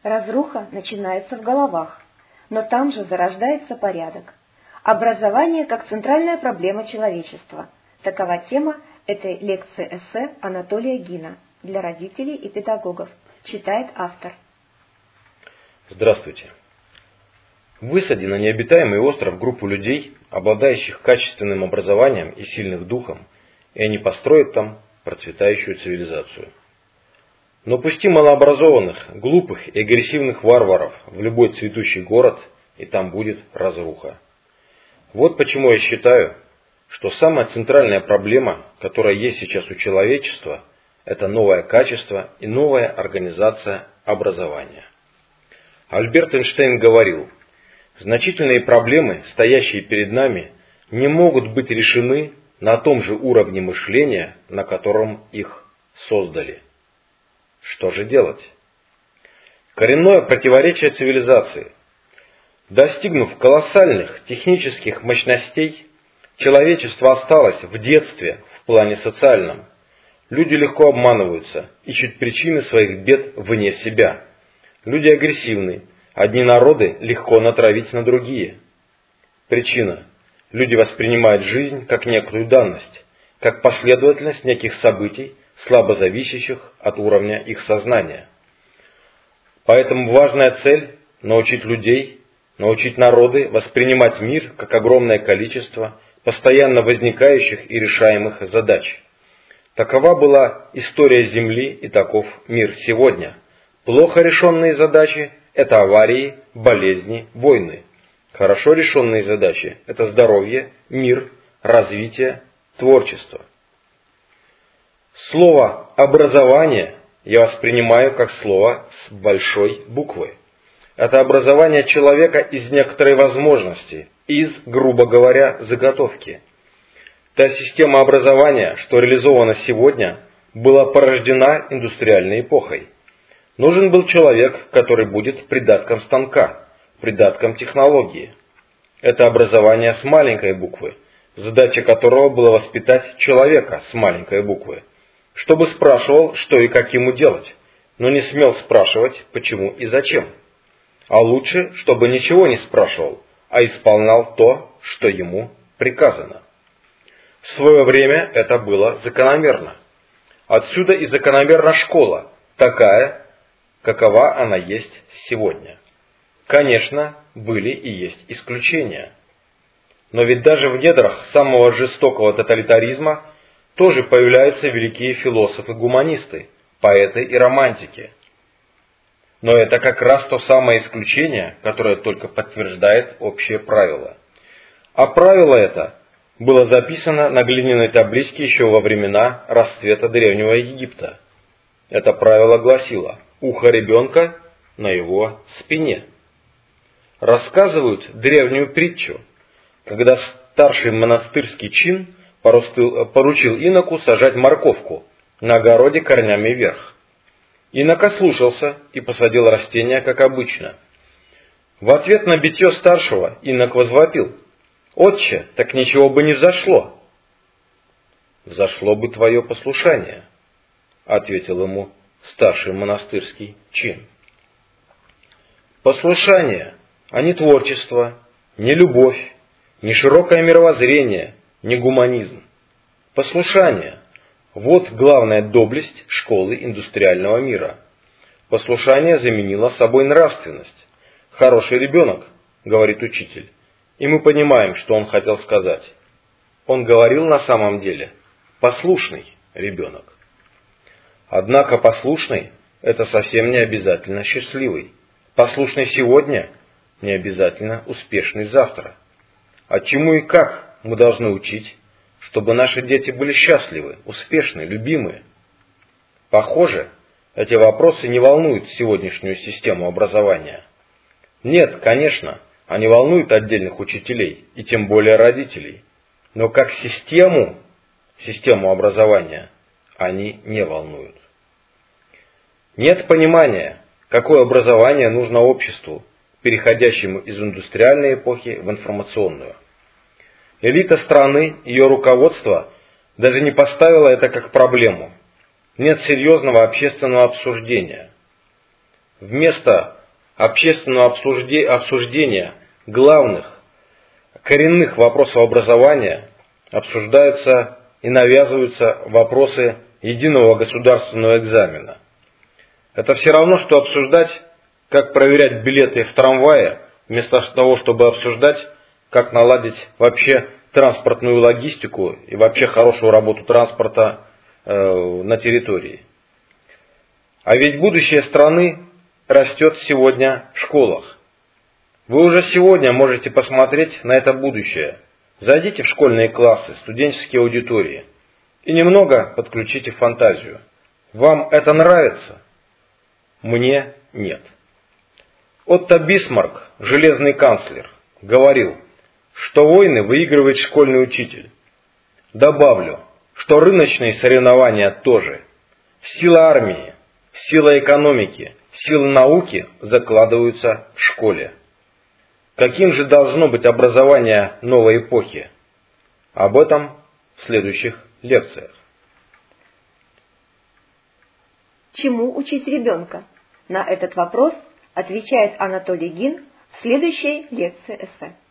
Разруха начинается в головах, но там же зарождается порядок. Образование как центральная проблема человечества. Такова тема этой лекции-эссе Анатолия Гина для родителей и педагогов. Читает автор. Здравствуйте. Высади на необитаемый остров группу людей, обладающих качественным образованием и сильных духом, и они построят там процветающую цивилизацию. Но пусти малообразованных, глупых и агрессивных варваров в любой цветущий город, и там будет разруха. Вот почему я считаю, что самая центральная проблема, которая есть сейчас у человечества, это новое качество и новая организация образования. Альберт Эйнштейн говорил: значительные проблемы, стоящие перед нами, не могут быть решены на том же уровне мышления, на котором их создали. Что же делать? Коренное противоречие цивилизации. Достигнув колоссальных технических мощностей, человечество осталось в детстве в плане социальном. Люди легко обманываются, ищут причины своих бед вне себя. Люди агрессивны, одни народы легко натравить на другие. Причина. Люди воспринимают жизнь как некую данность, как последовательность неких событий, слабо зависящих от уровня их сознания. Поэтому важная цель – научить людей, научить народы воспринимать мир как огромное количество постоянно возникающих и решаемых задач. Такова была история Земли и таков мир сегодня. Плохо решенные задачи – это аварии, болезни, войны. Хорошо решенные задачи – это здоровье, мир, развитие, творчество. Слово «образование» я воспринимаю как слово с большой буквы. Это образование человека из некоторой возможности, из, грубо говоря, заготовки. Та система образования, что реализована сегодня, была порождена индустриальной эпохой. Нужен был человек, который будет придатком станка, придатком технологии. Это образование с маленькой буквы, задача которого была воспитать человека с маленькой буквы, чтобы спрашивал, что и как ему делать, но не смел спрашивать, почему и зачем. А лучше, чтобы ничего не спрашивал, а исполнял то, что ему приказано. В свое время это было закономерно. Отсюда и закономерна школа, такая, какова она есть сегодня. Конечно, были и есть исключения. Но ведь даже в недрах самого жестокого тоталитаризма тоже появляются великие философы-гуманисты, поэты и романтики. Но это как раз то самое исключение, которое только подтверждает общее правило. А правило это было записано на глиняной табличке еще во времена расцвета Древнего Египта. Это правило гласило: ухо ребенка на его спине. Рассказывают древнюю притчу, когда старший монастырский чин поручил иноку сажать морковку на огороде корнями вверх. Инок ослушался и посадил растение, как обычно. В ответ на битье старшего инок возвопил: «Отче, так ничего бы не взошло». «Взошло бы твое послушание», — ответил ему старший монастырский чин. Послушание, а не творчество, не любовь, не широкое мировоззрение, не гуманизм. Послушание – вот главная доблесть школы индустриального мира. Послушание заменило собой нравственность. «Хороший ребенок», – говорит учитель, и мы понимаем, что он хотел сказать. Он говорил на самом деле «послушный ребенок». Однако послушный – это совсем не обязательно счастливый. Послушный сегодня – не обязательно успешный завтра. А чему и как мы должны учить, чтобы наши дети были счастливы, успешны, любимы? Похоже, эти вопросы не волнуют сегодняшнюю систему образования. Нет, конечно, они волнуют отдельных учителей, и тем более родителей. Но как систему образования, они не волнуют. Нет понимания, какое образование нужно обществу, переходящему из индустриальной эпохи в информационную. Элита страны, ее руководство даже не поставило это как проблему. Нет серьезного общественного обсуждения. Вместо общественного обсуждения главных, коренных вопросов образования обсуждаются и навязываются вопросы единого государственного экзамена. Это все равно, что обсуждать, как проверять билеты в трамвае, вместо того, чтобы обсуждать, как наладить вообще транспортную логистику и вообще хорошую работу транспорта на территории. А ведь будущее страны растет сегодня в школах. Вы уже сегодня можете посмотреть на это будущее. Зайдите в школьные классы, студенческие аудитории и немного подключите фантазию. Вам это нравится? Мне нет. Отто Бисмарк, железный канцлер, говорил, что войны выигрывает школьный учитель. Добавлю, что рыночные соревнования тоже. Сила армии, сила экономики, сила науки закладываются в школе. Каким же должно быть образование новой эпохи? Об этом в следующих лекциях. Чему учить ребенка? На этот вопрос отвечает Анатолий Гин в следующей лекции эссе.